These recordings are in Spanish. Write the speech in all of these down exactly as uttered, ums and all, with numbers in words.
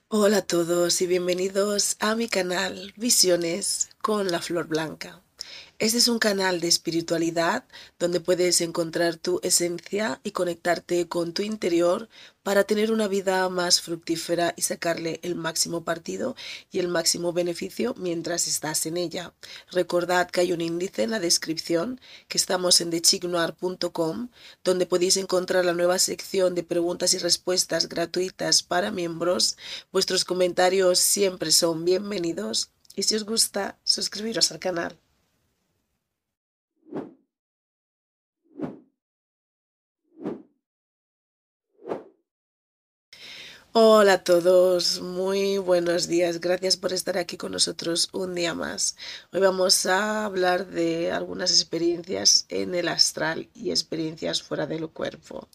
Hola a todos y bienvenidos a mi canal Visiones con la Flor Blanca. Este es un canal de espiritualidad donde puedes encontrar tu esencia y conectarte con tu interior para tener una vida más fructífera y sacarle el máximo partido y el máximo beneficio mientras estás en ella. Recordad que hay un índice en la descripción, que estamos en dechignoar punto com, donde podéis encontrar la nueva sección de preguntas y respuestas gratuitas para miembros. Vuestros comentarios siempre son bienvenidos y si os gusta, suscribiros al canal. Hola a todos, muy buenos días. Gracias por estar aquí con nosotros un día más. Hoy vamos a hablar de algunas experiencias en el astral y experiencias fuera del cuerpo.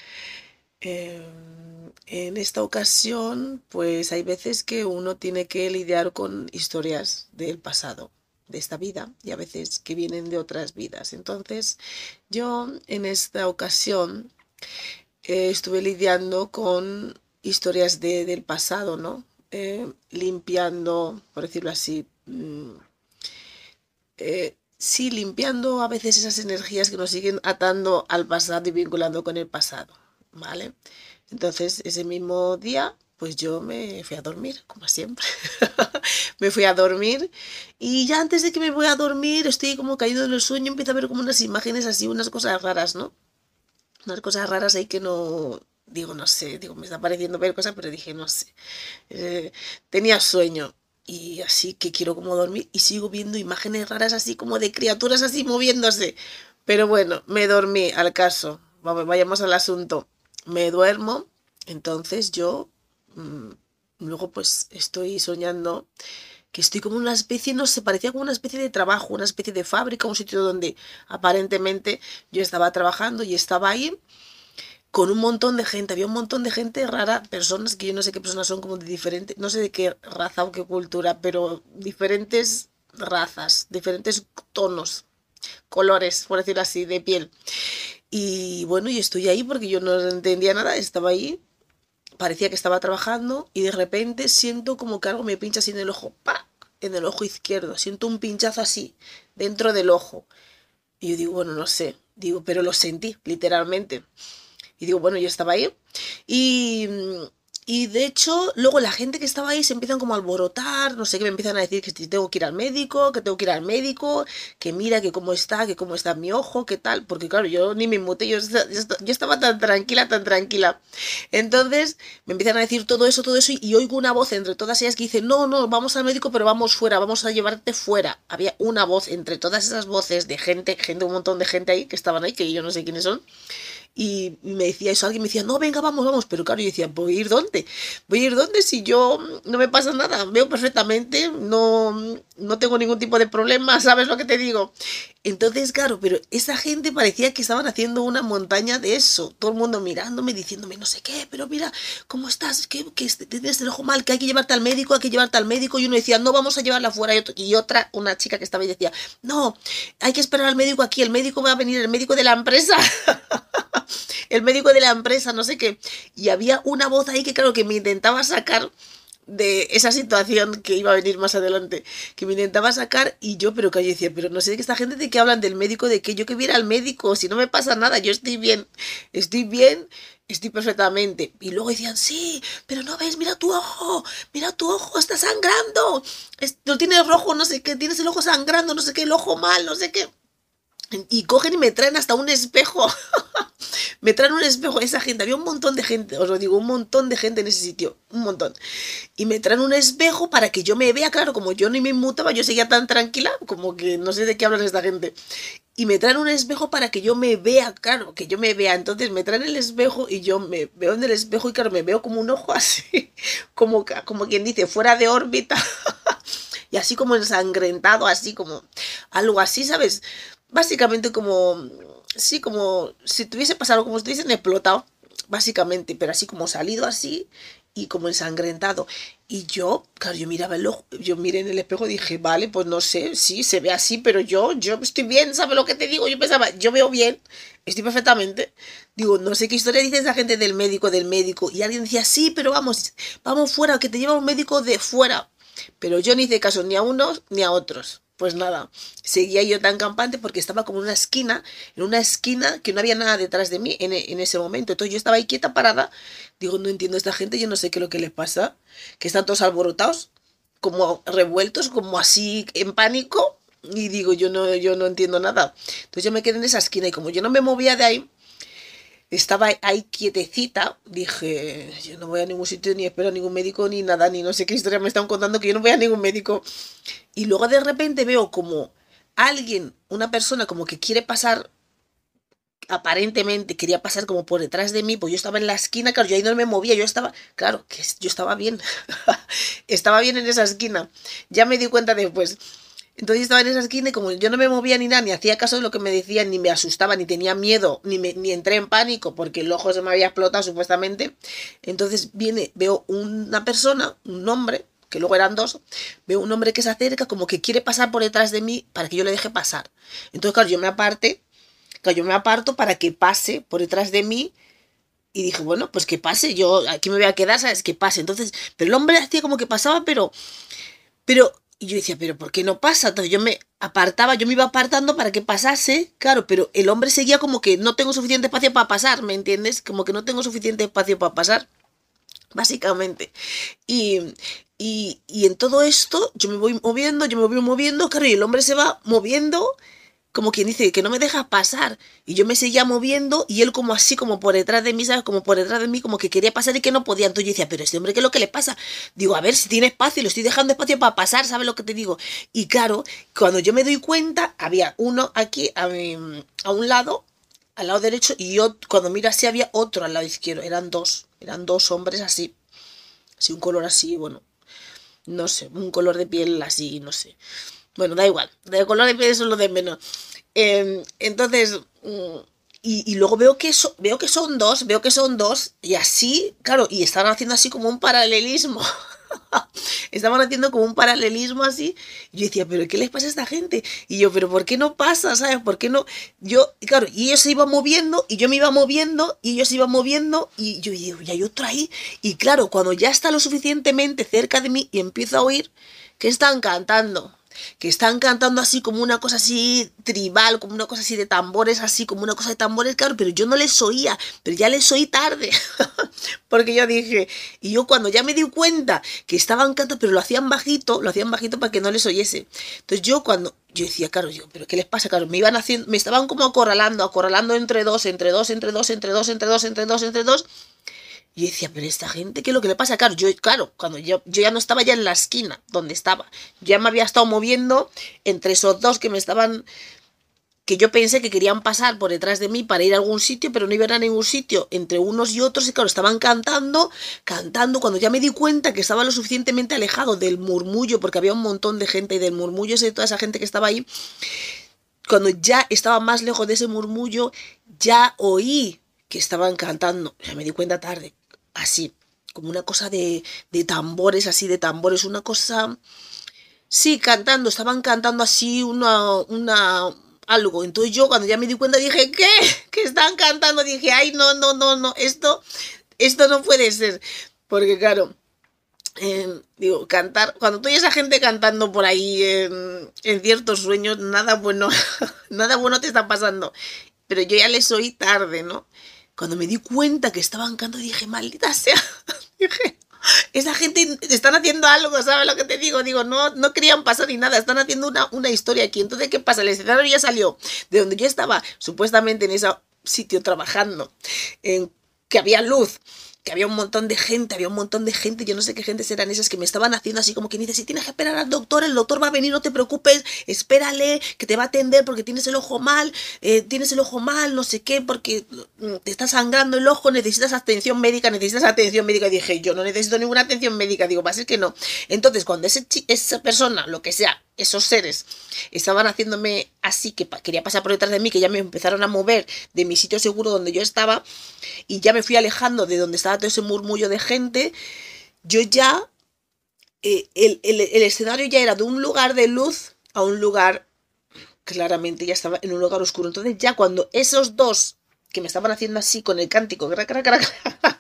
Eh, en esta ocasión, pues hay veces que uno tiene que lidiar con historias del pasado, de esta vida, y a veces que vienen de otras vidas. Entonces, yo en esta ocasión eh, estuve lidiando con historias de, del pasado, ¿no? Eh, limpiando, por decirlo así, mm, eh, sí, limpiando a veces esas energías que nos siguen atando al pasado y vinculando con el pasado, ¿vale? Entonces, ese mismo día, pues yo me fui a dormir, como siempre. Me fui a dormir y ya antes de que me voy a dormir, estoy como caído en el sueño, empiezo a ver como unas imágenes así, unas cosas raras, ¿no? Unas cosas raras ahí que no, digo, no sé, digo, me está pareciendo ver cosas, pero dije, no sé. Eh, tenía sueño y así que quiero como dormir y sigo viendo imágenes raras así como de criaturas así moviéndose. Pero bueno, me dormí, al caso. Vamos, vayamos al asunto. Me duermo, entonces yo mmm, luego pues estoy soñando que estoy como una especie, no sé, parecía como una especie de trabajo, una especie de fábrica, un sitio donde aparentemente yo estaba trabajando y estaba ahí con un montón de gente, había un montón de gente rara, personas que yo no sé qué personas son, como de diferentes, no sé de qué raza o qué cultura, pero diferentes razas, diferentes tonos, colores, por decirlo así, de piel. Y bueno, y estoy ahí porque yo no entendía nada, estaba ahí, parecía que estaba trabajando y de repente siento como que algo me pincha así en el ojo, ¡pa! En el ojo izquierdo, siento un pinchazo así, dentro del ojo. Y yo digo, bueno, no sé, digo, pero lo sentí, literalmente. Y digo, bueno, yo estaba ahí. Y, y de hecho, luego la gente que estaba ahí se empiezan como a alborotar, no sé qué, me empiezan a decir que tengo que ir al médico, que tengo que ir al médico, que mira, que cómo está, que cómo está mi ojo, que tal, porque claro, yo ni me inmuté, yo, yo estaba tan tranquila, tan tranquila. Entonces me empiezan a decir todo eso, todo eso, y, y oigo una voz entre todas ellas que dice, no, no, vamos al médico, pero vamos fuera, vamos a llevarte fuera. Había una voz entre todas esas voces de gente, gente, un montón de gente ahí, que estaban ahí, que yo no sé quiénes son, y me decía eso, alguien me decía, no, venga, vamos, vamos, pero claro, yo decía, ¿voy a ir dónde? ¿Voy a ir dónde si yo no me pasa nada? Veo perfectamente, no, no tengo ningún tipo de problema, ¿sabes lo que te digo? Entonces, claro, pero esa gente parecía que estaban haciendo una montaña de eso, todo el mundo mirándome, diciéndome, no sé qué, pero mira, ¿cómo estás? ¿Qué, que tienes el ojo mal? Que hay que llevarte al médico, hay que llevarte al médico, y uno decía, no, vamos a llevarla afuera, y otra, una chica que estaba ahí decía, no, hay que esperar al médico aquí, el médico va a venir, el médico de la empresa. El médico de la empresa, no sé qué. Y había una voz ahí que, claro, que me intentaba sacar de esa situación que iba a venir más adelante, que me intentaba sacar y yo, pero que yo decía, pero no sé de qué esta gente de qué hablan del médico, de que yo que viera al médico, si no me pasa nada, yo estoy bien, estoy bien, estoy perfectamente. Y luego decían, sí, pero no ves, mira tu ojo, mira tu ojo, está sangrando, lo tienes rojo, no sé qué, tienes el ojo sangrando, no sé qué, el ojo mal, no sé qué. Y cogen y me traen hasta un espejo. Me traen un espejo, esa gente, había un montón de gente, os lo digo, un montón de gente en ese sitio, un montón. Y me traen un espejo para que yo me vea, claro, como yo ni me inmutaba, yo seguía tan tranquila, como que no sé de qué hablan esta gente. Y me traen un espejo para que yo me vea, claro, que yo me vea. Entonces me traen el espejo y yo me veo en el espejo y claro, me veo como un ojo así, como, como quien dice, fuera de órbita. Y así como ensangrentado, así como algo así, ¿sabes? Básicamente como, sí, como si tuviese pasado, como si tuviesen explotado, básicamente, pero así como salido así, y como ensangrentado. Y yo, claro, yo miraba el ojo, yo miré en el espejo y dije, vale, pues no sé, sí, se ve así, pero yo, yo estoy bien, ¿sabes lo que te digo? Yo pensaba, yo veo bien, estoy perfectamente. Digo, no sé qué historia dice esa gente del médico, del médico. Y alguien decía, sí, pero vamos, vamos fuera, que te lleva un médico de fuera. Pero yo ni hice caso ni a unos ni a otros. Pues nada, seguía yo tan campante porque estaba como en una esquina, en una esquina que no había nada detrás de mí en, en ese momento. Entonces yo estaba ahí quieta, parada. Digo, no entiendo a esta gente, yo no sé qué es lo que les pasa, que están todos alborotados, como revueltos, como así en pánico. Y digo, yo no, yo no entiendo nada. Entonces yo me quedé en esa esquina y como yo no me movía de ahí, estaba ahí quietecita, dije, yo no voy a ningún sitio, ni espero a ningún médico, ni nada, ni no sé qué historia me están contando, que yo no voy a ningún médico. Y luego de repente veo como alguien, una persona como que quiere pasar, aparentemente quería pasar como por detrás de mí, pues yo estaba en la esquina, claro, yo ahí no me movía, yo estaba, claro, que yo estaba bien, estaba bien en esa esquina, ya me di cuenta después. Entonces estaba en esa esquina y como yo no me movía ni nada, ni hacía caso de lo que me decían, ni me asustaba, ni tenía miedo, ni, me, ni entré en pánico porque el ojo se me había explotado supuestamente. Entonces viene, veo una persona, un hombre, que luego eran dos, veo un hombre que se acerca como que quiere pasar por detrás de mí para que yo le deje pasar. Entonces claro, yo me aparte, claro, yo me aparto para que pase por detrás de mí. Y dije, bueno, pues que pase, yo aquí me voy a quedar, ¿sabes? Que pase. Entonces, pero el hombre hacía como que pasaba, pero... pero y yo decía, pero ¿por qué no pasa? Entonces yo me apartaba, yo me iba apartando para que pasase, claro, pero el hombre seguía como que no tengo suficiente espacio para pasar, ¿me entiendes? Como que no tengo suficiente espacio para pasar, básicamente. Y, y, y en todo esto yo me voy moviendo, yo me voy moviendo, claro, y el hombre se va moviendo como quien dice que no me deja pasar. Y yo me seguía moviendo y él como así, como por detrás de mí, ¿sabes? Como por detrás de mí, como que quería pasar y que no podía. Entonces yo decía, pero este hombre, ¿qué es lo que le pasa? Digo, a ver, si tiene espacio, le estoy dejando espacio para pasar, ¿sabes lo que te digo? Y claro, cuando yo me doy cuenta, había uno aquí a, mi, a un lado, al lado derecho, y yo cuando miro así había otro al lado izquierdo. Eran dos, eran dos hombres así, así un color así, bueno, no sé, un color de piel así, no sé. Bueno, da igual, de color de piel eso es lo de menos. Eh, entonces, y, y luego veo que, so, veo que son dos, veo que son dos, y así, claro, y estaban haciendo así como un paralelismo. Estaban haciendo como un paralelismo así. Y yo decía, ¿pero qué les pasa a esta gente? Y yo, ¿pero por qué no pasa? ¿Sabes? ¿Por qué no? Yo, y claro, y ellos se iban moviendo, y yo me iba moviendo, y ellos se iban moviendo, y yo digo, y hay otro ahí. Y claro, cuando ya está lo suficientemente cerca de mí y empiezo a oír que están cantando. Que están cantando así como una cosa así tribal, como una cosa así de tambores, así como una cosa de tambores, claro, pero yo no les oía, pero ya les oí tarde, porque yo dije, y yo cuando ya me di cuenta que estaban cantando, pero lo hacían bajito, lo hacían bajito para que no les oyese, entonces yo cuando, yo decía, claro, yo, pero ¿qué les pasa? Claro, me iban haciendo, me estaban como acorralando, acorralando entre dos, entre dos, entre dos, entre dos, entre dos, entre dos, entre dos, y yo decía, pero esta gente, ¿qué es lo que le pasa? Claro, yo, claro, cuando yo, yo ya no estaba ya en la esquina donde estaba, ya me había estado moviendo entre esos dos que me estaban, que yo pensé que querían pasar por detrás de mí para ir a algún sitio, pero no iban a ningún sitio, entre unos y otros, y claro, estaban cantando, cantando, cuando ya me di cuenta que estaba lo suficientemente alejado del murmullo, porque había un montón de gente, y del murmullo ese de toda esa gente que estaba ahí, cuando ya estaba más lejos de ese murmullo, ya oí que estaban cantando, ya me di cuenta tarde, así, como una cosa de, de tambores, así de tambores, una cosa, sí, cantando, estaban cantando así una, una, algo, entonces yo cuando ya me di cuenta dije, ¿qué? ¿Qué están cantando? Dije, ay, no, no, no, no, esto, esto no puede ser, porque claro, eh, digo, cantar, cuando tú oyes a gente cantando por ahí en, en ciertos sueños, nada bueno, nada bueno te está pasando, pero yo ya les oí tarde, ¿no? Cuando me di cuenta que estaban cantando, dije, maldita sea, dije, esa gente están haciendo algo, ¿sabes lo que te digo? Digo, no, no querían pasar ni nada, están haciendo una, una historia aquí. Entonces, ¿qué pasa? El escenario ya salió de donde yo estaba, supuestamente en ese sitio trabajando, en que había luz, que había un montón de gente, había un montón de gente, yo no sé qué gentes eran esas que me estaban haciendo así como que dice, si tienes que esperar al doctor, el doctor va a venir, no te preocupes, espérale, que te va a atender porque tienes el ojo mal, eh, tienes el ojo mal, no sé qué, porque te está sangrando el ojo, necesitas atención médica, necesitas atención médica. Y dije, yo no necesito ninguna atención médica, digo, va a ser que no. Entonces, cuando ese esa persona, lo que sea, esos seres estaban haciéndome así, que quería pasar por detrás de mí, que ya me empezaron a mover de mi sitio seguro donde yo estaba, y ya me fui alejando de donde estaba todo ese murmullo de gente, yo ya, eh, el, el, el escenario ya era de un lugar de luz a un lugar, claramente ya estaba en un lugar oscuro. Entonces ya cuando esos dos que me estaban haciendo así con el cántico, crac, crac, crac,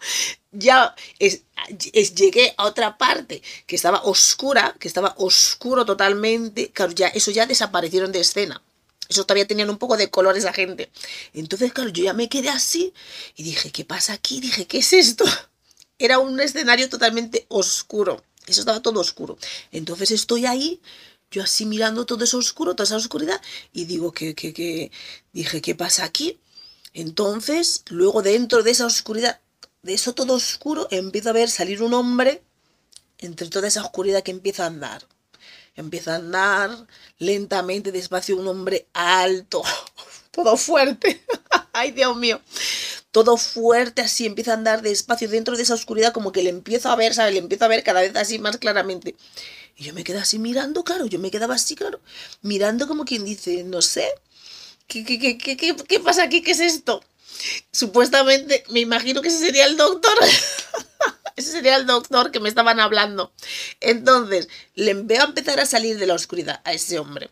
ya es, es, llegué a otra parte que estaba oscura, que estaba oscuro totalmente, claro, ya eso ya desaparecieron de escena. Eso todavía tenían un poco de color esa gente. Entonces, claro, yo ya me quedé así y dije, ¿qué pasa aquí? Dije, ¿qué es esto? Era un escenario totalmente oscuro. Eso estaba todo oscuro. Entonces estoy ahí, yo así mirando todo eso oscuro, toda esa oscuridad, y digo, ¿qué, qué, qué? Dije, ¿qué pasa aquí? Entonces, luego dentro de esa oscuridad, de eso todo oscuro, empiezo a ver salir un hombre entre toda esa oscuridad que empieza a andar. Empieza a andar lentamente, despacio, un hombre alto, todo fuerte. Ay, Dios mío. Todo fuerte, así, empieza a andar despacio dentro de esa oscuridad, como que le empiezo a ver, ¿sabes? Le empiezo a ver cada vez así más claramente. Y yo me quedé así mirando, claro, yo me quedaba así, claro, mirando como quien dice, no sé, ¿qué, qué, qué, qué, qué, qué pasa aquí? ¿Qué es esto? Supuestamente, me imagino que ese sería el doctor. Ese sería el doctor que me estaban hablando. Entonces, le veo a empezar a salir de la oscuridad a ese hombre.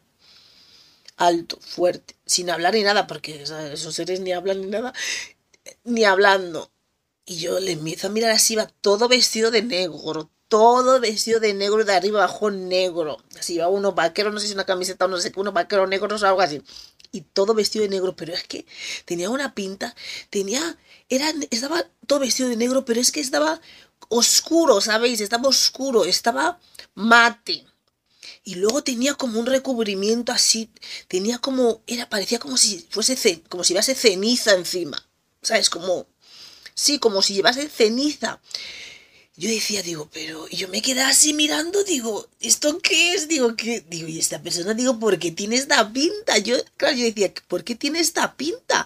Alto, fuerte, sin hablar ni nada, porque ¿sabes? Esos seres ni hablan ni nada, ni hablando. Y yo le empiezo a mirar así, va todo vestido de negro, todo vestido de negro, de arriba abajo negro. Así va uno vaquero, no sé si una camiseta o no sé qué, uno vaquero negro o algo así. Y todo vestido de negro, pero es que tenía una pinta, tenía, era, estaba todo vestido de negro, pero es que estaba oscuro, ¿sabéis? Estaba oscuro, estaba mate. Y luego tenía como un recubrimiento así, tenía como, era, parecía como si fuese, como si llevase ceniza encima, ¿sabes? Como, sí, como si llevase ceniza. Yo decía, digo, pero, y yo me quedaba así mirando, digo, ¿esto qué es? Digo, ¿qué? Digo, y esta persona, digo, ¿por qué tiene esta pinta? Yo, claro, yo decía, ¿por qué tiene esta pinta?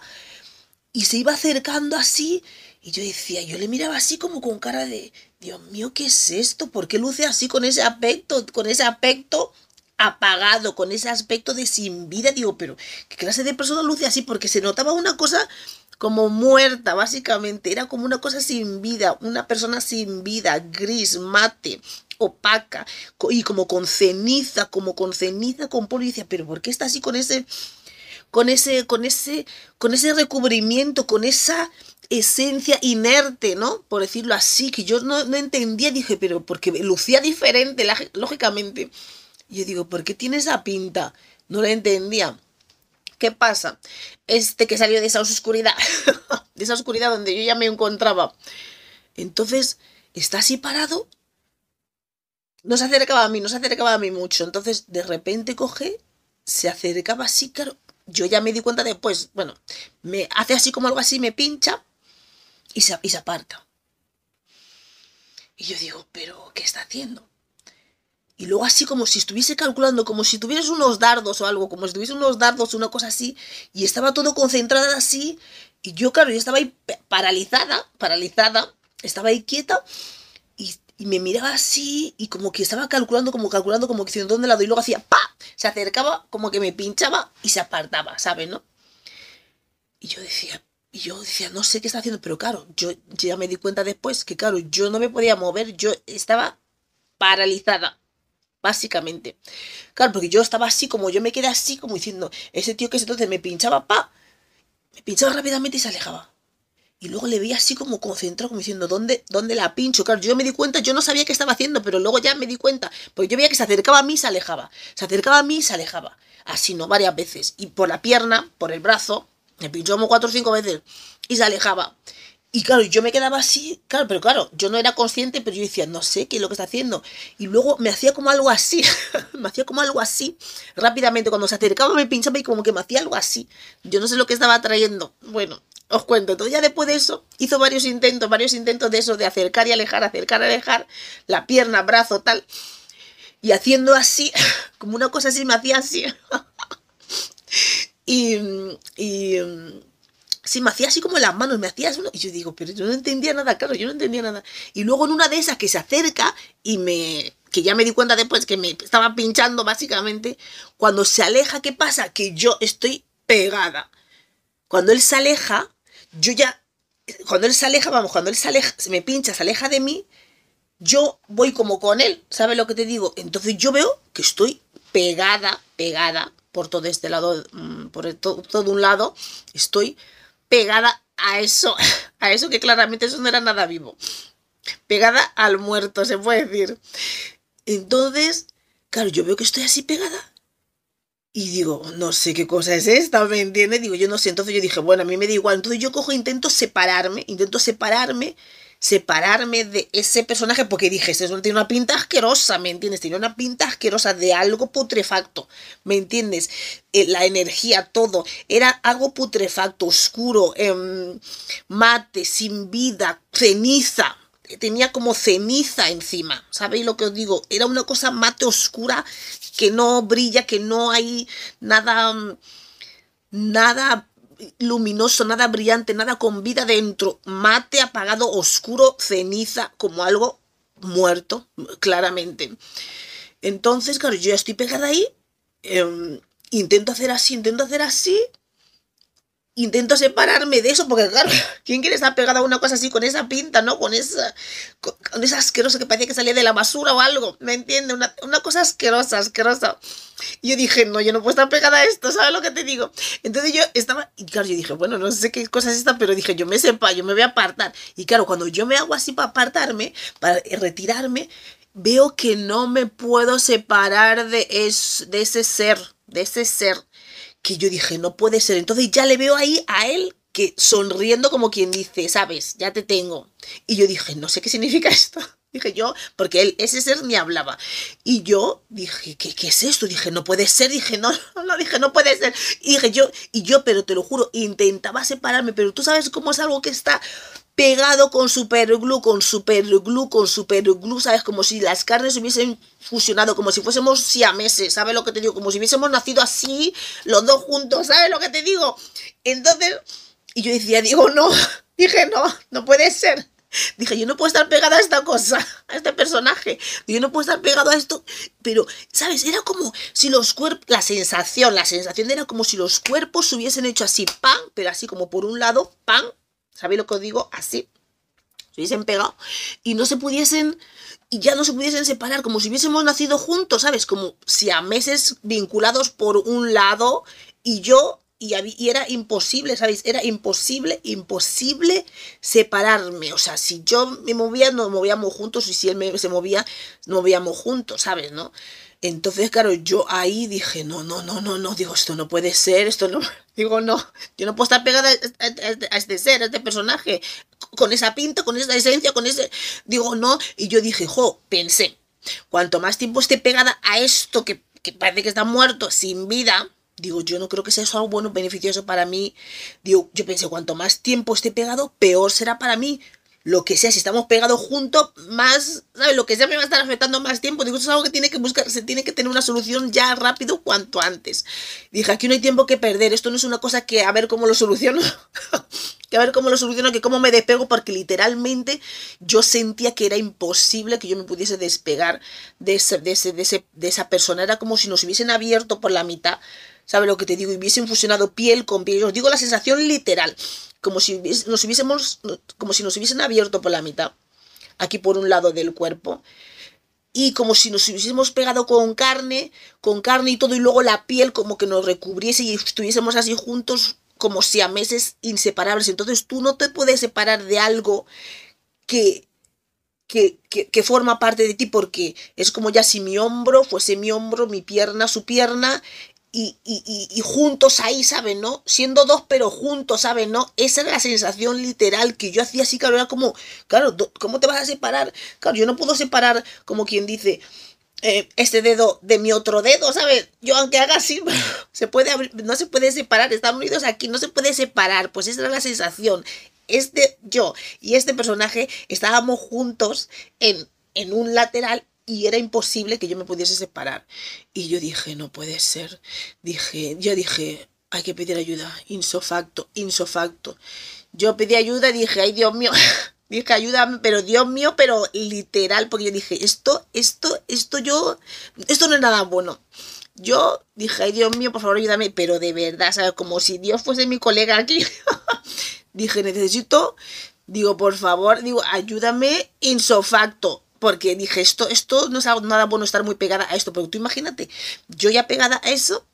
Y se iba acercando así, y yo decía, yo le miraba así como con cara de, Dios mío, ¿qué es esto? ¿Por qué luce así con ese aspecto, con ese aspecto apagado, con ese aspecto de sin vida? Digo, pero, ¿qué clase de persona luce así? Porque se notaba una cosa como muerta, básicamente. Era como una cosa sin vida, una persona sin vida, gris, mate, opaca, y como con ceniza, como con ceniza, con polvo. Y decía, pero ¿por qué está así con ese, con ese, con ese, con ese recubrimiento, con esa esencia inerte, ¿no? Por decirlo así, que yo no, no entendía, dije, pero porque lucía diferente, lógicamente. Y yo digo, ¿por qué tiene esa pinta? No la entendía. ¿Qué pasa? Este que salió de esa oscuridad, de esa oscuridad donde yo ya me encontraba. Entonces, está así parado, no se acercaba a mí, no se acercaba a mí mucho. Entonces, de repente coge, se acercaba así, claro. Yo ya me di cuenta después, bueno, me hace así como algo así, me pincha y se, y se aparta. Y yo digo, ¿pero qué está haciendo? Y luego así como si estuviese calculando, como si tuvieras unos dardos o algo, como si tuviese unos dardos, una cosa así, y estaba todo concentrada así, y yo, claro, yo estaba ahí paralizada, paralizada, estaba ahí quieta, y, y me miraba así, y como que estaba calculando, como calculando, como que diciendo dónde la doy, y luego hacía ¡pa! Se acercaba, como que me pinchaba, y se apartaba, ¿sabes, no? Y yo decía, y yo decía, no sé qué está haciendo, pero claro, yo ya me di cuenta después que, claro, yo no me podía mover, yo estaba paralizada. Básicamente. Claro, porque yo estaba así, como yo me quedé así, como diciendo, ese tío que es entonces me pinchaba, pa, me pinchaba rápidamente y se alejaba. Y luego le veía así como concentrado, como diciendo, ¿dónde, dónde la pincho? Claro, yo me di cuenta, yo no sabía qué estaba haciendo, pero luego ya me di cuenta, porque yo veía que se acercaba a mí y se alejaba. Se acercaba a mí y se alejaba. Así, ¿no? Varias veces. Y por la pierna, por el brazo, me pinchó como cuatro o cinco veces y se alejaba. Y claro, yo me quedaba así, claro, pero claro, yo no era consciente, pero yo decía, no sé qué es lo que está haciendo. Y luego me hacía como algo así, me hacía como algo así, rápidamente, cuando se acercaba me pinchaba y como que me hacía algo así. Yo no sé lo que estaba trayendo. Bueno, os cuento. Entonces ya después de eso, hizo varios intentos, varios intentos de eso, de acercar y alejar, acercar y alejar, la pierna, brazo, tal. Y haciendo así, como una cosa así, me hacía así. y... y Sí, me hacía así como en las manos, me hacía uno. Y yo digo, pero yo no entendía nada, claro, yo no entendía nada. Y luego en una de esas que se acerca y me, que ya me di cuenta después que me estaba pinchando básicamente, cuando se aleja, ¿qué pasa? Que yo estoy pegada. Cuando él se aleja, yo ya, cuando él se aleja, vamos, cuando él se aleja, se me pincha, se aleja de mí, yo voy como con él, ¿sabes lo que te digo? Entonces yo veo que estoy pegada, pegada, por todo este lado, por todo, todo un lado, estoy pegada a eso, a eso que claramente eso no era nada vivo. Pegada al muerto, se puede decir. Entonces, claro, yo veo que estoy así pegada. Y digo, no sé qué cosa es esta, ¿me entiendes? Digo, yo no sé. Entonces yo dije, bueno, a mí me da igual. Entonces yo cojo, intento separarme, intento separarme, separarme de ese personaje, porque dije, ese tiene una pinta asquerosa, ¿me entiendes? Tiene una pinta asquerosa de algo putrefacto, ¿me entiendes? Eh, la energía, todo, era algo putrefacto, oscuro, eh, mate, sin vida, ceniza. Tenía como ceniza encima, ¿sabéis lo que os digo? Era una cosa mate oscura que no brilla, que no hay nada, nada luminoso, nada brillante, nada con vida dentro. Mate, apagado, oscuro, ceniza, como algo muerto, claramente. Entonces, claro, yo ya estoy pegada ahí, eh, intento hacer así, intento hacer así, intento separarme de eso, porque claro, ¿quién quiere estar pegado a una cosa así, con esa pinta, ¿no? Con esa, con, con esa asquerosa que parecía que salía de la basura o algo, ¿me entiendes? Una, una cosa asquerosa, asquerosa. Y yo dije, no, yo no puedo estar pegada a esto, ¿sabes lo que te digo? Entonces yo estaba, y claro, yo dije, bueno, no sé qué cosa es esta, pero dije, yo me sepa, yo me voy a apartar. Y claro, cuando yo me hago así para apartarme, para retirarme, veo que no me puedo separar de, es, de ese ser, de ese ser. Que yo dije, no puede ser. Entonces ya le veo ahí a él que sonriendo como quien dice, sabes, ya te tengo. Y yo dije, no sé qué significa esto. Dije yo, porque él, ese ser ni hablaba. Y yo dije, ¿qué, qué es esto? Dije, no puede ser. Dije, no, no, no, dije, no puede ser. Y dije yo, y yo, pero te lo juro, intentaba separarme, pero tú sabes cómo es algo que está pegado con superglue, con superglue, con superglue, ¿sabes? Como si las carnes hubiesen fusionado, como si fuésemos siameses, ¿sabes lo que te digo? Como si hubiésemos nacido así, los dos juntos, ¿sabes lo que te digo? Entonces, y yo decía, digo, no, dije, no, no puede ser. Dije, yo no puedo estar pegada a esta cosa, a este personaje. Yo no puedo estar pegado a esto. Pero, ¿sabes? Era como si los cuerpos, la sensación, la sensación era como si los cuerpos se hubiesen hecho así, pan, pero así como por un lado, pan. ¿Sabéis lo que os digo? Así. Se hubiesen pegado y no se pudiesen, y ya no se pudiesen separar, como si hubiésemos nacido juntos, ¿sabes? Como si a meses vinculados por un lado y yo, y, y era imposible, ¿sabéis? Era imposible, imposible separarme. O sea, si yo me movía, nos movíamos juntos, y si él me, se movía, nos movíamos juntos, ¿sabes? ¿No? Entonces, claro, yo ahí dije, no, no, no, no, no, digo, esto no puede ser, esto no, digo, no, yo no puedo estar pegada a, a, a este ser, a este personaje, con esa pinta, con esa esencia, con ese, digo, no, y yo dije, jo, pensé, cuanto más tiempo esté pegada a esto que, que parece que está muerto, sin vida, digo, yo no creo que sea eso algo bueno, beneficioso para mí, digo, yo pensé, cuanto más tiempo esté pegado, peor será para mí. Lo que sea, si estamos pegados juntos, más, ¿sabes? Lo que sea me va a estar afectando más tiempo. Digo, esto es algo que tiene que buscar, se tiene que tener una solución ya rápido, cuanto antes. Dije, aquí no hay tiempo que perder, esto no es una cosa que a ver cómo lo soluciono, que a ver cómo lo soluciono, que cómo me despego, porque literalmente yo sentía que era imposible que yo me pudiese despegar de, ese, de, ese, de, ese, de esa persona. Era como si nos hubiesen abierto por la mitad, ¿sabes lo que te digo? Y hubiesen fusionado piel con piel. Os digo la sensación literal. Como si nos hubiésemos, como si nos hubiesen abierto por la mitad, aquí por un lado del cuerpo, y como si nos hubiésemos pegado con carne, con carne y todo, y luego la piel como que nos recubriese y estuviésemos así juntos, como siameses inseparables. Entonces tú no te puedes separar de algo que, que, que, que forma parte de ti, porque es como ya si mi hombro fuese mi hombro, mi pierna, su pierna, Y, y, y, y juntos ahí, ¿sabes? ¿No? Siendo dos, pero juntos, ¿sabes? ¿No? Esa era la sensación literal que yo hacía así, claro, era como, claro, ¿cómo te vas a separar? Claro, yo no puedo separar, como quien dice, eh, este dedo de mi otro dedo, ¿sabes? Yo aunque haga así, se puede abrir, no se puede separar, están unidos aquí, no se puede separar, pues esa era la sensación. Este, yo y este personaje estábamos juntos en, en un lateral, y era imposible que yo me pudiese separar. Y yo dije, no puede ser. Dije, yo dije, hay que pedir ayuda. Insofacto, insofacto. Yo pedí ayuda y dije, ay Dios mío, Dije, ayúdame, pero Dios mío, pero literal, porque yo dije, esto, esto, esto yo, esto no es nada bueno. Yo dije, ay Dios mío, por favor ayúdame, pero de verdad, ¿sabes? Como si Dios fuese mi colega aquí. Dije, necesito, digo, por favor, digo, ayúdame insofacto. Porque dije, esto, esto no es nada bueno estar muy pegada a esto. Pero tú imagínate, yo ya pegada a eso,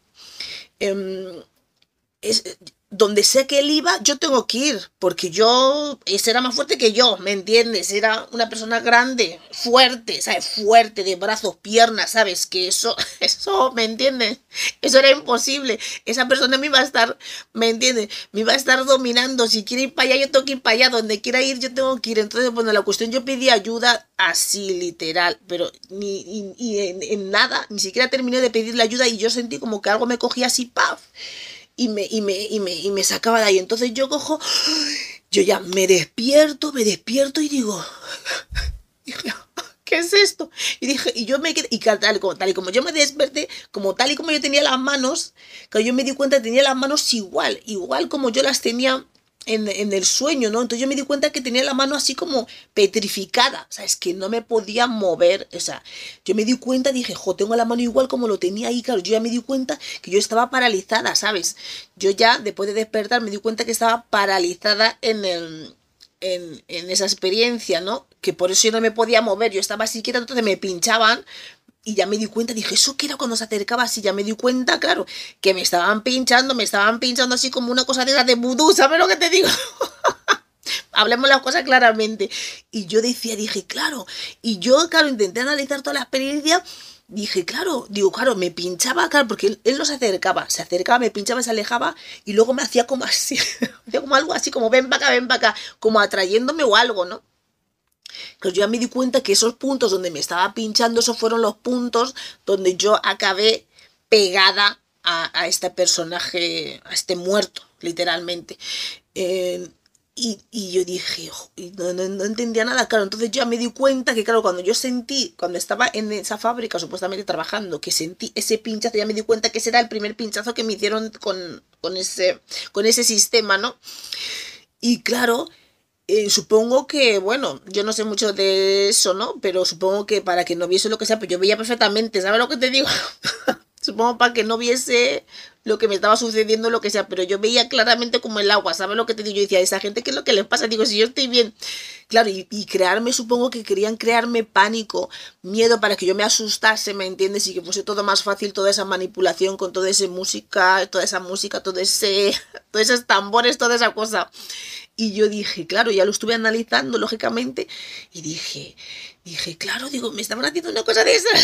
eh, es, donde sé que él iba, yo tengo que ir, porque yo, ese era más fuerte que yo, ¿me entiendes? Era una persona grande, fuerte, ¿sabes? Fuerte, de brazos, piernas, ¿sabes? Que eso, eso, ¿me entiendes? Eso era imposible. Esa persona me iba a estar, ¿me entiendes? Me iba a estar dominando. Si quiere ir para allá, yo tengo que ir para allá. Donde quiera ir, yo tengo que ir. Entonces, bueno, la cuestión, yo pedí ayuda así, literal, pero ni, ni, ni en, en nada, ni siquiera terminé de pedirle ayuda y yo sentí como que algo me cogía así, ¡paf! Y me, y, me, y, me, y me sacaba de ahí. Entonces yo cojo, yo ya me despierto, me despierto y digo, dije, ¿qué es esto? Y dije, y yo me quedé, y tal y, como, tal y como yo me desperté, como tal y como yo tenía las manos, que yo me di cuenta que tenía las manos igual, igual como yo las tenía en, en el sueño, ¿no? Entonces yo me di cuenta que tenía la mano así como petrificada, o sea, es que no me podía mover, o sea, yo me di cuenta, dije, jo, tengo la mano igual como lo tenía ahí, claro, yo ya me di cuenta que yo estaba paralizada, ¿sabes? Yo ya, después de despertar, me di cuenta que estaba paralizada en el... En, en esa experiencia, ¿no? Que por eso yo no me podía mover, yo estaba así quieta, entonces me pinchaban y ya me di cuenta, dije, ¿eso qué era cuando se acercaba así? Ya me di cuenta, claro, que me estaban pinchando, me estaban pinchando así como una cosa de esas de vudú, ¿sabes lo que te digo? Hablemos las cosas claramente. Y yo decía, dije, claro, y yo, claro, intenté analizar toda la experiencia. Dije, claro, digo, claro, me pinchaba, claro, porque él, él no se acercaba, se acercaba, me pinchaba, se alejaba y luego me hacía como así, hacía como algo así, como ven para acá, ven para acá, como atrayéndome o algo, ¿no? Pues yo ya me di cuenta que esos puntos donde me estaba pinchando, esos fueron los puntos donde yo acabé pegada a, a este personaje, a este muerto, literalmente. Eh, y, y yo dije, oh, y no, no, no entendía nada, claro, entonces ya me di cuenta que, claro, cuando yo sentí, cuando estaba en esa fábrica supuestamente trabajando, que sentí ese pinchazo, ya me di cuenta que ese era el primer pinchazo que me hicieron con, con, ese, con ese sistema, ¿no? Y claro, eh, supongo que, bueno, yo no sé mucho de eso, ¿no? Pero supongo que para que no viese lo que sea, pues yo veía perfectamente, ¿sabes lo que te digo? Supongo para que no viese lo que me estaba sucediendo, lo que sea, pero yo veía claramente como el agua, ¿sabes lo que te digo? Yo decía, ¿esa gente qué es lo que les pasa? Digo, si yo estoy bien. Claro, y, y crearme, supongo que querían crearme pánico, miedo para que yo me asustase, ¿me entiendes? Y que fuese todo más fácil, toda esa manipulación con toda esa música, toda esa música, todo ese, todos esos tambores, toda esa cosa. Y yo dije, claro, ya lo estuve analizando, lógicamente, y dije, dije, claro, digo, me estaban haciendo una cosa de esas.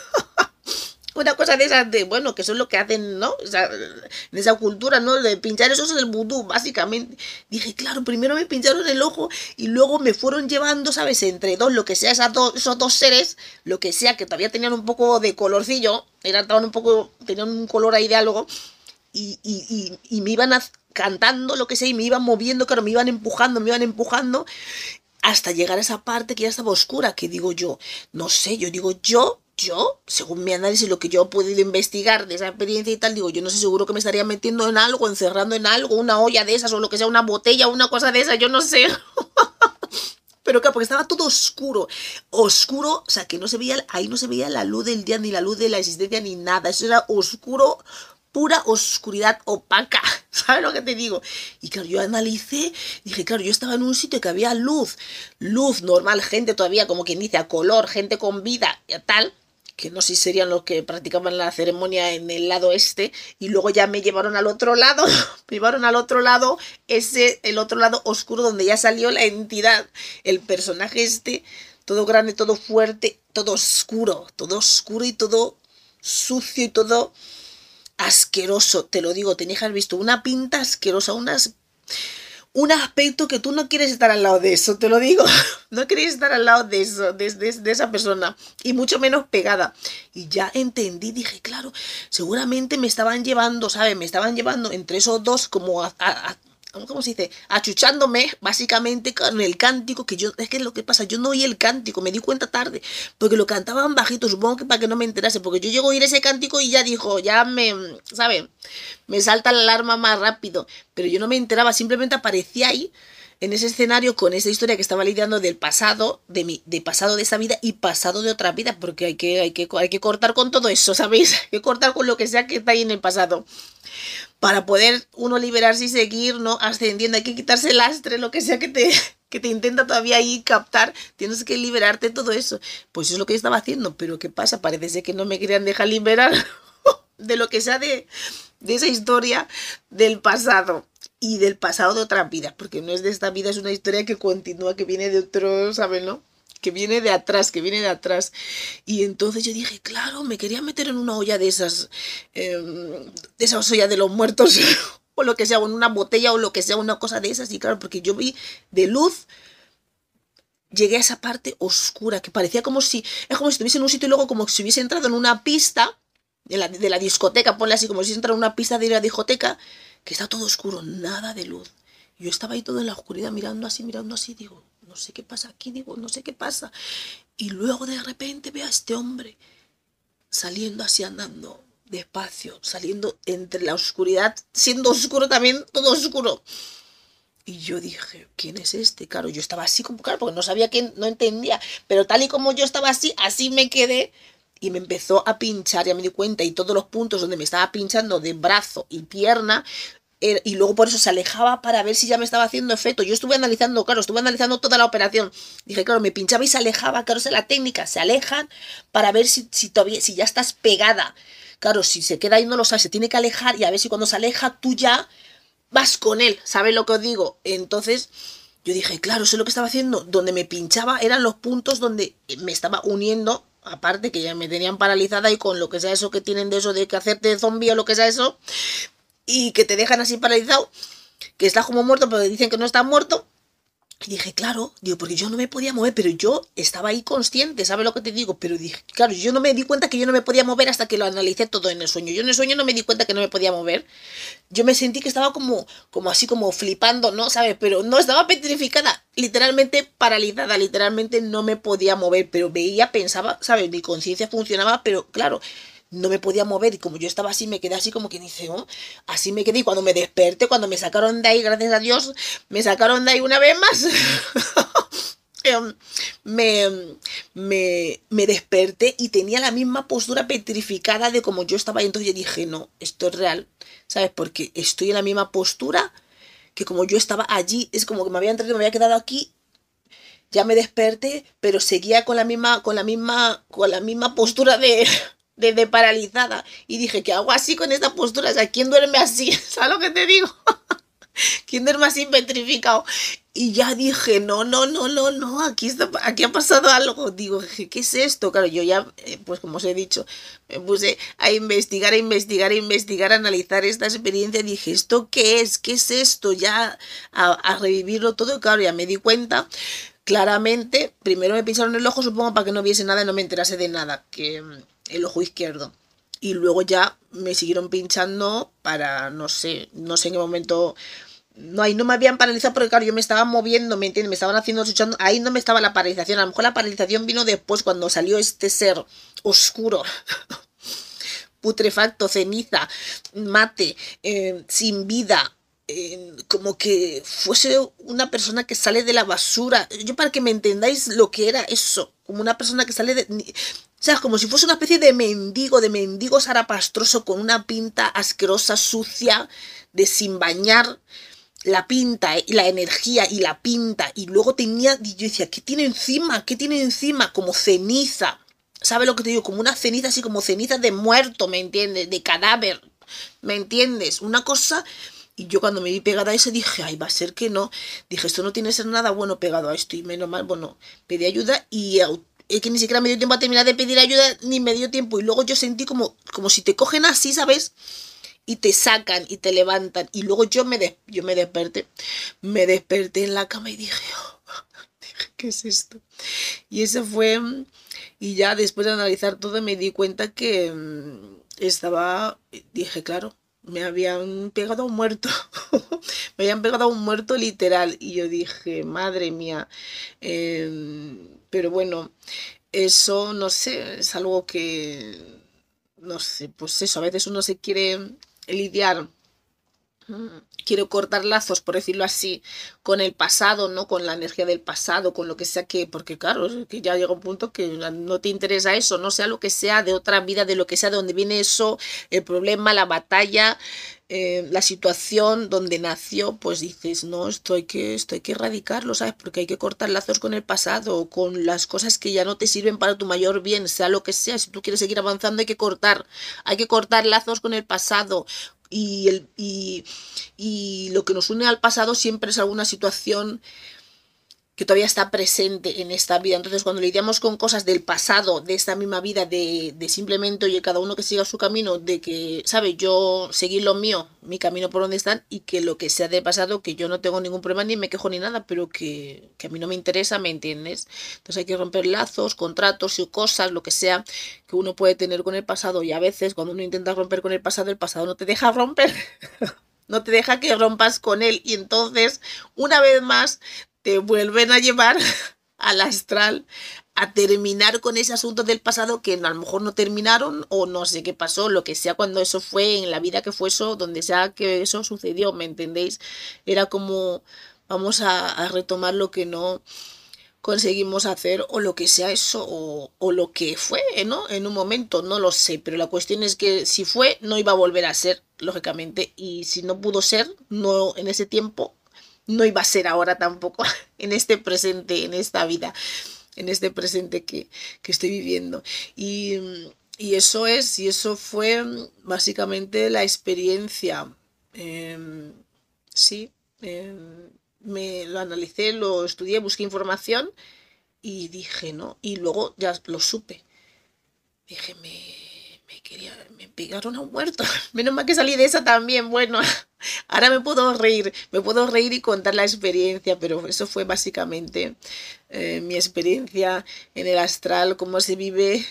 Una cosa de esas de, bueno, que eso es lo que hacen, ¿no? O sea, en esa cultura, ¿no? De pinchar, eso es el vudú, básicamente. Dije, claro, primero me pincharon el ojo y luego me fueron llevando, ¿sabes? Entre dos, lo que sea, esas dos, esos dos seres, lo que sea, que todavía tenían un poco de colorcillo, eran, estaban un poco, tenían un color ahí de algo, y, y, y, y me iban a, cantando, lo que sea, y me iban moviendo, claro, me iban empujando, me iban empujando, hasta llegar a esa parte que ya estaba oscura, que digo yo, no sé, yo digo, yo, yo, según mi análisis, lo que yo he podido investigar de esa experiencia y tal, digo, yo no sé, seguro que me estaría metiendo en algo, encerrando en algo, una olla de esas, o lo que sea, una botella, una cosa de esas, yo no sé. Pero claro, porque estaba todo oscuro, oscuro, o sea, que no se veía, ahí no se veía la luz del día, ni la luz de la existencia, ni nada, eso era oscuro, pura oscuridad opaca, ¿sabes lo que te digo? Y claro, yo analicé, dije, claro, yo estaba en un sitio que había luz, luz normal, gente todavía, como quien dice, a color, gente con vida, y tal, que no sé si serían los que practicaban la ceremonia en el lado este, y luego ya me llevaron al otro lado, me llevaron al otro lado, ese, el otro lado oscuro, donde ya salió la entidad, el personaje este, todo grande, todo fuerte, todo oscuro, todo oscuro y todo sucio y todo asqueroso, te lo digo, tenías que haber visto una pinta asquerosa, unas, un aspecto que tú no quieres estar al lado de eso, te lo digo, no quieres estar al lado de eso, de, de, de esa persona, y mucho menos pegada. Y ya entendí, dije, claro, seguramente me estaban llevando, ¿sabes? Me estaban llevando entre esos dos como a, a, a ¿cómo se dice? Achuchándome, básicamente, con el cántico, que yo, es que es lo que pasa, yo no oí el cántico, me di cuenta tarde, porque lo cantaban bajito, supongo que para que no me enterase, porque yo llego a oír ese cántico y ya dijo, ya me, ¿sabes? Me salta la alarma más rápido, pero yo no me enteraba, simplemente aparecía ahí, en ese escenario con esa historia que estaba lidiando del pasado, de mi, de pasado de esa vida y pasado de otra vida, porque hay que, hay que, hay que cortar con todo eso, ¿sabéis? Hay que cortar con lo que sea que está ahí en el pasado. Para poder uno liberarse y seguir, ¿no? Ascendiendo, hay que quitarse el lastre, lo que sea que te, que te intenta todavía ahí captar, tienes que liberarte de todo eso. Pues eso es lo que yo estaba haciendo, pero ¿qué pasa? Parece ser que no me querían dejar liberar de lo que sea de, de esa historia del pasado. Y del pasado de otra vida, porque no es de esta vida, es una historia que continúa, que viene de otro, ¿saben, no? Que viene de atrás, que viene de atrás. Y entonces yo dije, claro, me quería meter en una olla de esas, eh, de esas ollas de los muertos, o lo que sea, o en una botella, o lo que sea, una cosa de esas. Y claro, porque yo vi de luz, llegué a esa parte oscura, que parecía como si, es como si estuviese en un sitio y luego como si hubiese entrado en una pista, de la, de la discoteca, ponle así, como si hubiese entrado en una pista de la discoteca, que está todo oscuro, nada de luz. Yo estaba ahí todo en la oscuridad mirando así, mirando así, digo, no sé qué pasa aquí, digo, no sé qué pasa. Y luego de repente veo a este hombre saliendo así andando despacio, saliendo entre la oscuridad, siendo oscuro también, todo oscuro. Y yo dije, ¿quién es este? Claro, yo estaba así como, claro, porque no sabía quién, no entendía, pero tal y como yo estaba así, así me quedé. Y me empezó a pinchar, ya me di cuenta, y todos los puntos donde me estaba pinchando de brazo y pierna, eh, y luego por eso se alejaba para ver si ya me estaba haciendo efecto. Yo estuve analizando, claro, estuve analizando toda la operación. Dije, claro, me pinchaba y se alejaba, claro, esa es la técnica, se alejan para ver si, si todavía, si ya estás pegada. Claro, si se queda ahí no lo sabes, se tiene que alejar y a ver si cuando se aleja tú ya vas con él, ¿sabes lo que os digo? Entonces yo dije, claro, eso es lo que estaba haciendo. Donde me pinchaba eran los puntos donde me estaba uniendo. Aparte que ya me tenían paralizada y con lo que sea eso que tienen de eso de que hacerte zombie o lo que sea eso. Y que te dejan así paralizado. Que estás como muerto pero dicen que no estás muerto. Y dije, claro, digo, porque yo no me podía mover, pero yo estaba ahí consciente, ¿sabes lo que te digo? Pero dije, claro, yo no me di cuenta que yo no me podía mover hasta que lo analicé todo en el sueño. Yo en el sueño no me di cuenta que no me podía mover. Yo me sentí que estaba como, como así, como flipando, ¿no? ¿Sabes? Pero no, estaba petrificada, literalmente paralizada, literalmente no me podía mover, pero veía, pensaba, ¿sabes? Mi conciencia funcionaba, pero claro, no me podía mover y como yo estaba así, me quedé así como que dice, oh, así me quedé y cuando me desperté, cuando me sacaron de ahí, gracias a Dios, me sacaron de ahí una vez más. me, me, me desperté y tenía la misma postura petrificada de como yo estaba ahí. Entonces yo dije, no, esto es real, ¿sabes? Porque estoy en la misma postura que como yo estaba allí, es como que me había entrado, me había quedado aquí, ya me desperté, pero seguía con la misma, con la misma, con la misma postura de, de, de paralizada. Y dije, ¿qué hago así con esta postura? O sea, ¿quién duerme así? ¿Sabes lo que te digo? ¿Quién duerme así petrificado? Y ya dije, no, no, no, no, no, aquí, está, aquí ha pasado algo. Digo, ¿qué es esto? Claro, yo ya, pues como os he dicho, me puse a investigar, a investigar, a investigar, a analizar esta experiencia. Dije, ¿esto qué es? ¿Qué es esto? Ya a, a revivirlo todo. Claro, ya me di cuenta. Claramente, primero me pincharon el ojo, supongo, para que no viese nada y no me enterase de nada, que el ojo izquierdo. Y luego ya me siguieron pinchando para, no sé, no sé en qué momento. No, ahí no me habían paralizado porque, claro, yo me estaba moviendo, ¿me entiendes? Me estaban haciendo, escuchando. Ahí no me estaba la paralización. A lo mejor la paralización vino después, cuando salió este ser oscuro, putrefacto, ceniza, mate, eh, sin vida. Eh, como que fuese una persona que sale de la basura. Yo, para que me entendáis lo que era eso, como una persona que sale de... O sea, como si fuese una especie de mendigo, de mendigo zarapastroso con una pinta asquerosa, sucia, de sin bañar, la pinta, y la energía y la pinta, y luego tenía, y yo decía, ¿qué tiene encima? ¿Qué tiene encima? Como ceniza, ¿sabes lo que te digo? Como una ceniza, así como ceniza de muerto, ¿me entiendes? De cadáver, ¿me entiendes? Una cosa... Y yo cuando me vi pegada a eso dije, ay, va a ser que no. Dije, esto no tiene que ser nada bueno pegado a esto. Y menos mal, bueno, pedí ayuda y es que ni siquiera me dio tiempo a terminar de pedir ayuda, ni me dio tiempo. Y luego yo sentí como, como si te cogen así, ¿sabes? Y te sacan y te levantan. Y luego yo me, des, yo me desperté. Me desperté en la cama y dije, oh, dije, ¿qué es esto? Y eso fue... Y ya después de analizar todo me di cuenta que mmm, estaba... Dije, claro, me habían pegado a un muerto. Me habían pegado a un muerto literal. Y yo dije, madre mía. Eh, pero bueno, eso no sé, es algo que... No sé, pues eso, a veces uno se quiere lidiar Mm, Quiero cortar lazos, por decirlo así, con el pasado, ¿no? Con la energía del pasado, con lo que sea que, porque claro, es que ya llega un punto que no te interesa eso, no sea lo que sea de otra vida, de lo que sea, de donde viene eso, el problema, la batalla, eh, la situación donde nació, pues dices, no, esto hay que, esto hay que erradicarlo, ¿sabes? Porque hay que cortar lazos con el pasado, con las cosas que ya no te sirven para tu mayor bien, sea lo que sea, si tú quieres seguir avanzando hay que cortar, hay que cortar lazos con el pasado, y, el, y, y lo que nos une al pasado siempre es alguna situación que todavía está presente en esta vida. Entonces, cuando lidiamos con cosas del pasado, de esta misma vida, de, de simplemente, oye, cada uno que siga su camino, de que, ¿sabes? Yo seguir lo mío, mi camino por donde están, y que lo que sea del pasado, que yo no tengo ningún problema, ni me quejo ni nada, pero que, que a mí no me interesa, ¿me entiendes? Entonces hay que romper lazos, contratos y cosas, lo que sea, que uno puede tener con el pasado, y a veces cuando uno intenta romper con el pasado, el pasado no te deja romper. No te deja que rompas con él, y entonces una vez más te vuelven a llevar al astral a terminar con ese asunto del pasado que a lo mejor no terminaron o no sé qué pasó, lo que sea, cuando eso fue, en la vida que fue eso, donde sea que eso sucedió, ¿me entendéis? Era como vamos a, a retomar lo que no conseguimos hacer, o lo que sea eso, o, o lo que fue, ¿no? En un momento, no lo sé, pero la cuestión es que si fue, no iba a volver a ser, lógicamente, y si no pudo ser, no en ese tiempo, no iba a ser ahora tampoco, en este presente, en esta vida, en este presente que, que estoy viviendo. Y, y eso es, y eso fue básicamente la experiencia. Eh, sí, eh, me lo analicé, lo estudié, busqué información y dije, ¿no? Y luego ya lo supe. Dije, me, me quería, me pegaron a un muerto. Menos mal que salí de esa también. Bueno, ahora me puedo reír, me puedo reír y contar la experiencia, pero eso fue básicamente eh, mi experiencia en el astral, cómo se vive,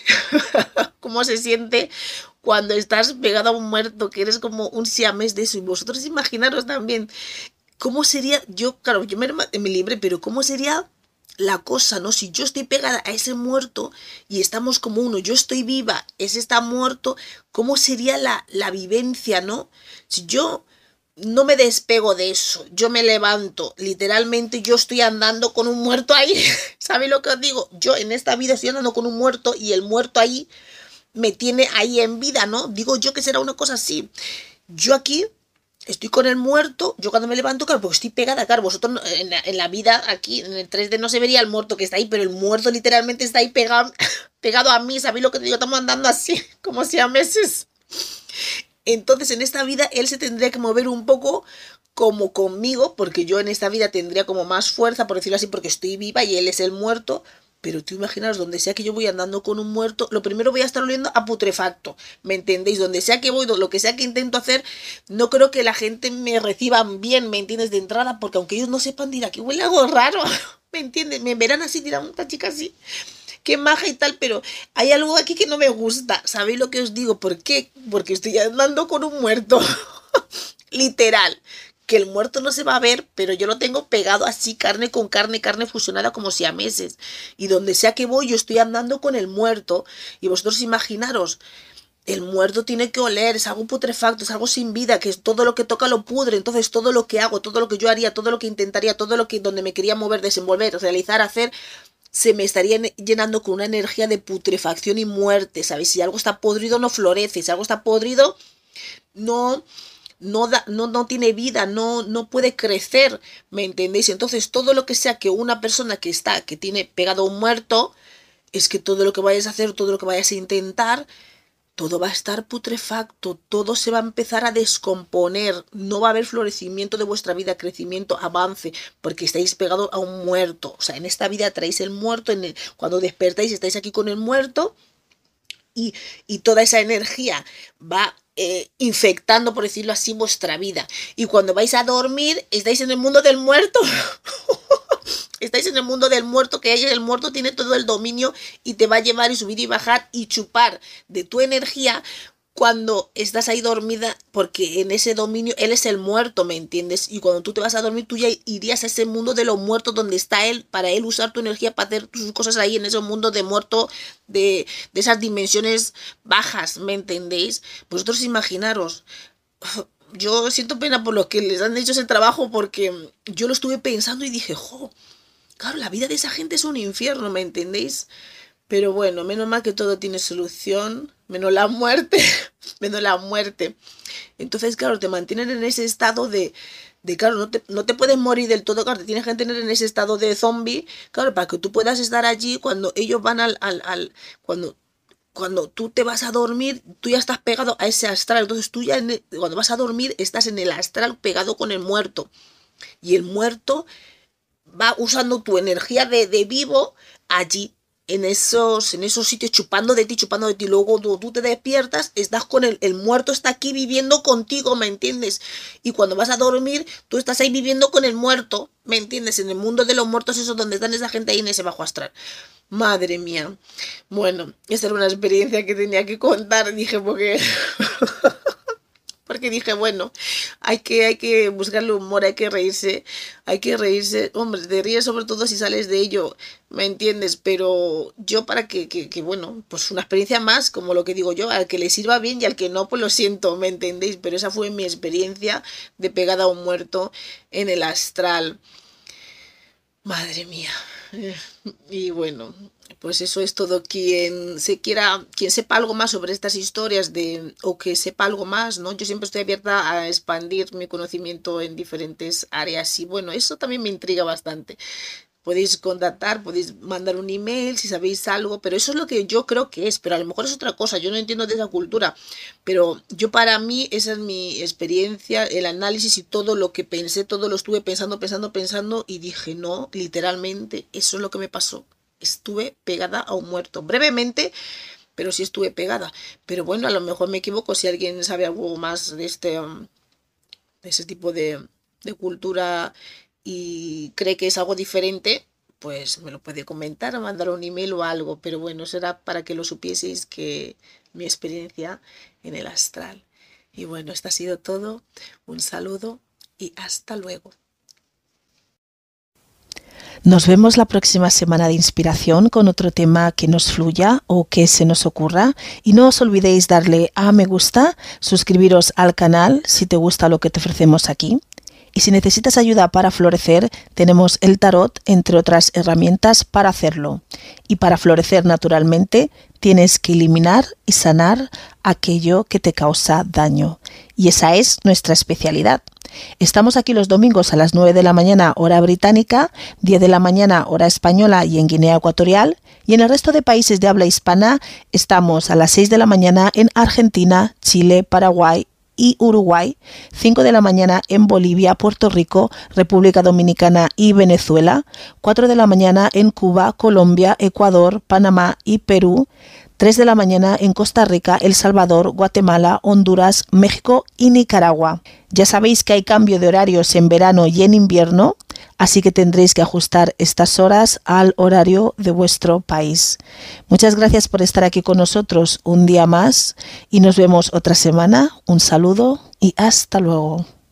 cómo se siente cuando estás pegado a un muerto, que eres como un siamés de eso. Y vosotros imaginaros también cómo sería, yo, claro, yo me, me libré, pero cómo sería la cosa, ¿no? Si yo estoy pegada a ese muerto y estamos como uno, yo estoy viva, ese está muerto, ¿cómo sería la, la vivencia, ¿no? Si yo no me despego de eso, yo me levanto, literalmente yo estoy andando con un muerto ahí, ¿sabéis lo que os digo? Yo en esta vida estoy andando con un muerto y el muerto ahí me tiene ahí en vida, ¿no? Digo yo que será una cosa así. Yo aquí estoy con el muerto, yo cuando me levanto, claro, porque estoy pegada, claro, vosotros en la, en la vida aquí, en el tres D no se vería el muerto que está ahí, pero el muerto literalmente está ahí pegado, pegado a mí, ¿sabéis lo que te digo? Estamos andando así, como si a meses. Entonces en esta vida él se tendría que mover un poco como conmigo, porque yo en esta vida tendría como más fuerza, por decirlo así, porque estoy viva y él es el muerto. Pero tú imaginaos, donde sea que yo voy andando con un muerto, lo primero voy a estar oliendo a putrefacto, ¿me entendéis? Donde sea que voy, lo que sea que intento hacer, no creo que la gente me reciba bien, ¿me entiendes? De entrada, porque aunque ellos no sepan, dirá que huele algo raro, ¿me entiendes? Me verán así, dirán, esta chica así, qué maja y tal, pero hay algo aquí que no me gusta, ¿sabéis lo que os digo? ¿Por qué? Porque estoy andando con un muerto, literal. Que el muerto no se va a ver, pero yo lo tengo pegado así, carne con carne, carne fusionada como siameses. Y donde sea que voy, yo estoy andando con el muerto. Y vosotros imaginaros, el muerto tiene que oler, es algo putrefacto, es algo sin vida, que es todo lo que toca lo pudre. Entonces todo lo que hago, todo lo que yo haría, todo lo que intentaría, todo lo que donde me quería mover, desenvolver, realizar, hacer, se me estaría llenando con una energía de putrefacción y muerte, ¿sabéis? Si algo está podrido no florece, si algo está podrido no no, da, no, no tiene vida, no, no puede crecer, ¿me entendéis? Entonces todo lo que sea que una persona que está, que tiene pegado a un muerto, es que todo lo que vayas a hacer, todo lo que vayas a intentar, todo va a estar putrefacto, todo se va a empezar a descomponer, no va a haber florecimiento de vuestra vida, crecimiento, avance, porque estáis pegados a un muerto. O sea, en esta vida traéis el muerto, en el, cuando despertáis estáis aquí con el muerto, y, y toda esa energía va eh, infectando, por decirlo así, vuestra vida. Y cuando vais a dormir, estáis en el mundo del muerto. Estáis en el mundo del muerto, que el muerto tiene todo el dominio y te va a llevar y subir y bajar y chupar de tu energía cuando estás ahí dormida, porque en ese dominio él es el muerto, ¿me entiendes? Y cuando tú te vas a dormir, tú ya irías a ese mundo de los muertos donde está él, para él usar tu energía para hacer sus cosas ahí en ese mundo de muerto, de, de esas dimensiones bajas, ¿me entendéis? Vosotros imaginaros, yo siento pena por los que les han hecho ese trabajo porque yo lo estuve pensando y dije, jo, claro, la vida de esa gente es un infierno, ¿me entendéis? Pero bueno, menos mal que todo tiene solución, menos la muerte, menos la muerte. Entonces, claro, te mantienen en ese estado de, de claro, no te, no te puedes morir del todo, claro, te tienes que tener en ese estado de zombie, claro, para que tú puedas estar allí cuando ellos van al, al, al cuando, cuando tú te vas a dormir, tú ya estás pegado a ese astral, entonces tú ya en el- cuando vas a dormir estás en el astral pegado con el muerto, y el muerto va usando tu energía de, de vivo allí, en esos, en esos sitios, chupando de ti, chupando de ti. Luego tú, tú te despiertas, estás con el, el muerto, está aquí viviendo contigo, ¿me entiendes? Y cuando vas a dormir, tú estás ahí viviendo con el muerto, ¿me entiendes? En el mundo de los muertos, eso es donde están esa gente ahí en ese bajo astral. Madre mía. Bueno, esta era una experiencia que tenía que contar, dije, porque porque dije, bueno, hay que, hay que buscarle humor, hay que reírse, hay que reírse. Hombre, te ríes sobre todo si sales de ello, ¿me entiendes? Pero yo para que, que, que, bueno, pues una experiencia más, como lo que digo yo, al que le sirva bien y al que no, pues lo siento, ¿me entendéis? Pero esa fue mi experiencia de pegada a un muerto en el astral. Madre mía. Y bueno, pues eso es todo. Quien se quiera, quien sepa algo más sobre estas historias de, o que sepa algo más, ¿no? Yo siempre estoy abierta a expandir mi conocimiento en diferentes áreas y bueno, eso también me intriga bastante. Podéis contactar, podéis mandar un email si sabéis algo, pero eso es lo que yo creo que es, pero a lo mejor es otra cosa, yo no entiendo de esa cultura, pero yo para mí esa es mi experiencia, el análisis y todo lo que pensé, todo lo estuve pensando, pensando, pensando y dije, no, literalmente, eso es lo que me pasó, estuve pegada a un muerto, brevemente, pero sí estuve pegada, pero bueno, a lo mejor me equivoco, si alguien sabe algo más de este, um, de ese tipo de, de cultura y cree que es algo diferente, pues me lo puede comentar o mandar un email o algo. Pero bueno, será para que lo supieseis que mi experiencia en el astral. Y bueno, esto ha sido todo. Un saludo y hasta luego. Nos vemos la próxima semana de inspiración con otro tema que nos fluya o que se nos ocurra. Y no os olvidéis darle a me gusta, suscribiros al canal si te gusta lo que te ofrecemos aquí. Y si necesitas ayuda para florecer, tenemos el tarot, entre otras herramientas para hacerlo. Y para florecer naturalmente, tienes que eliminar y sanar aquello que te causa daño. Y esa es nuestra especialidad. Estamos aquí los domingos a las nueve de la mañana hora británica, diez de la mañana hora española y en Guinea Ecuatorial, y en el resto de países de habla hispana estamos a las seis de la mañana en Argentina, Chile, Paraguay y Uruguay, cinco de la mañana en Bolivia, Puerto Rico, República Dominicana y Venezuela, cuatro de la mañana en Cuba, Colombia, Ecuador, Panamá y Perú, tres de la mañana en Costa Rica, El Salvador, Guatemala, Honduras, México y Nicaragua. Ya sabéis que hay cambio de horarios en verano y en invierno, así que tendréis que ajustar estas horas al horario de vuestro país. Muchas gracias por estar aquí con nosotros un día más y nos vemos otra semana. Un saludo y hasta luego.